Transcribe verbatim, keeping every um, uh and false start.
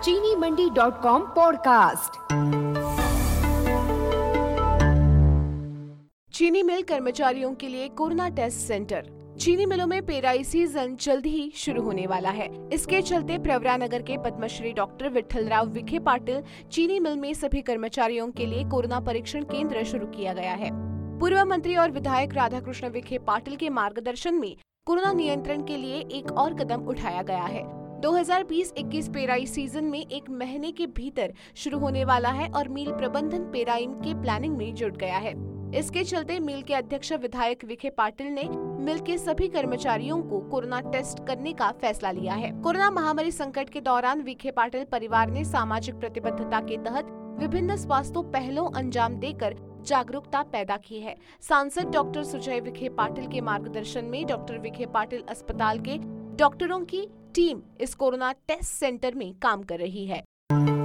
चीनी मंडी dot com podcast. चीनी मिल कर्मचारियों के लिए कोरोना टेस्ट सेंटर। चीनी मिलों में पेराई सीजन जल्द ही शुरू होने वाला है। इसके चलते प्रवरा नगर के पद्मश्री डॉक्टर विठलराव विखे पाटिल चीनी मिल में सभी कर्मचारियों के लिए कोरोना परीक्षण केंद्र शुरू किया गया है। पूर्व मंत्री और विधायक राधाकृष्ण विखे पाटिल के मार्गदर्शन में कोरोना नियंत्रण के लिए एक और कदम उठाया गया है। दो हज़ार बीस इक्कीस पेराई सीजन में एक महीने के भीतर शुरू होने वाला है और मिल प्रबंधन पेराई के प्लानिंग में जुट गया है। इसके चलते मिल के अध्यक्ष विधायक विखे पाटिल ने मिल के सभी कर्मचारियों को कोरोना टेस्ट करने का फैसला लिया है। कोरोना महामारी संकट के दौरान विखे पाटिल परिवार ने सामाजिक प्रतिबद्धता के तहत विभिन्न स्वास्थ्य पहलों अंजाम देकर जागरूकता पैदा की है। सांसद डॉक्टर सुजय विखे पाटिल के मार्गदर्शन में डॉक्टर विखे पाटिल अस्पताल के डॉक्टरों की टीम इस कोरोना टेस्ट सेंटर में काम कर रही है।